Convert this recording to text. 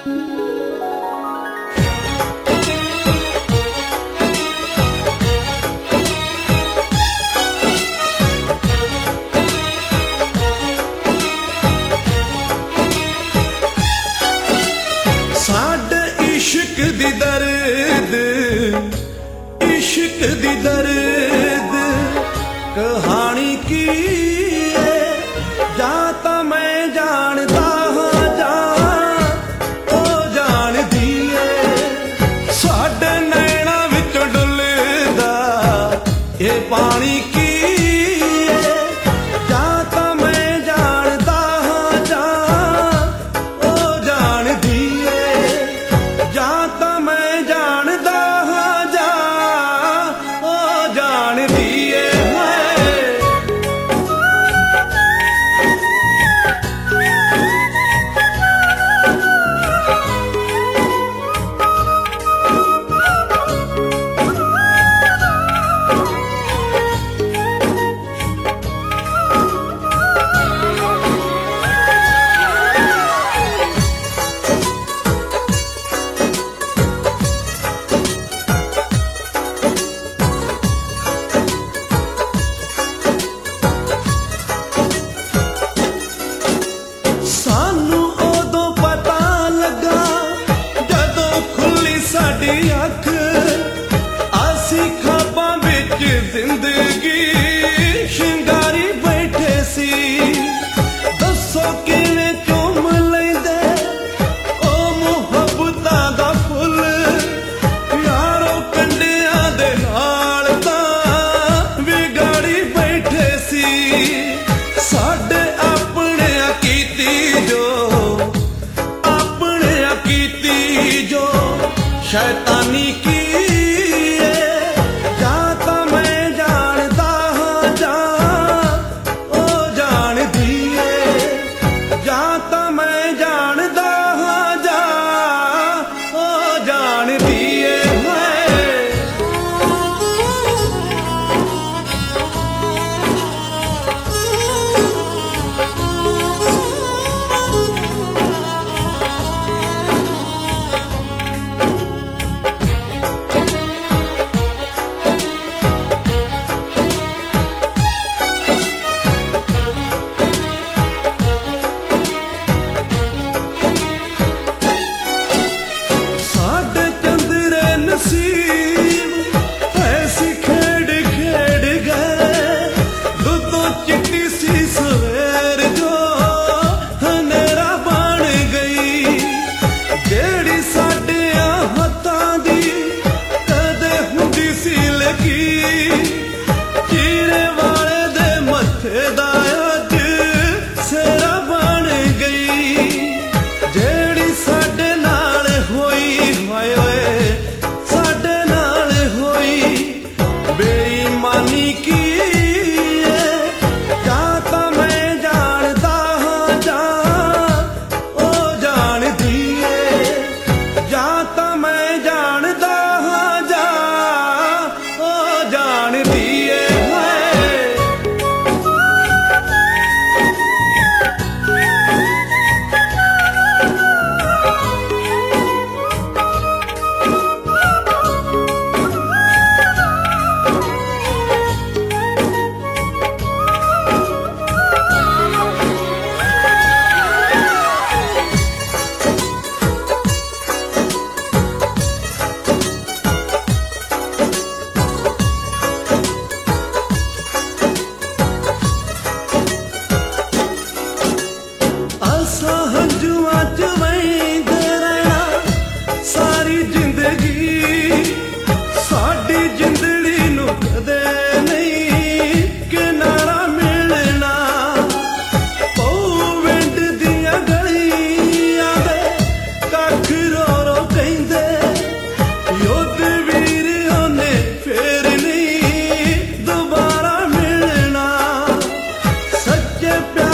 साडे इश्क दी दर्द, इश्क दी दर्द कहानी की है। जा तां मैं जानदा हां, जा ओ जानदी है। साडे नैणां विचों डुलदा ये पानी की है। जा तां मैं जानदा हां, जा ओ जानदी है। जा तां मैं जानदा हां, जा ओ जानदी है। सानू उदों पता लगा जदों खुली साडी अख, असी ख्वाबां विच जिंदगी शिंगारी बैठे सी। दसो किवें चूम लैंदे ओ मुहब्बतां दा फुल, यारो कंडियां दे नाल तां विगाड़ी बैठे सी। साडे अपने कीती जो, अपने कीती जो शैतानी की है। जा तां मैं जानदा हां, जा ओ जानदी है। जा तां मैं जानदा हां, जा ओ जानदी है। साडे चंदरे नसीब ऐसी खेड़ खेड़ गए। दुधों चिट्टी सी सवेर जो हनेरा बन गई। जेड़ी साडे हत्थां दी कदे हुंदी सी लगी, चीरे वाले दे मत्थे दा अज सेरा बन गई। जेड़ी साडे नाल होई, हाय ओए साडे नाल होई बेईमानी की है। जा तां मैं जानदा हां, जा ओ जानदी है। जा तां मैं जानदा हां, जा ओ जानदी है। असा हंजुआं च वहींदे रहना सारी जिंदगी। साडी जिंदड़ी नूं कदे नहीं किनारा मिलना। पौ विंड दियां गलियां दे कख रो रो कहिंदे, युद्ध वीर ओने फेर नहीं दोबारा मिलना। सच्चे प्यार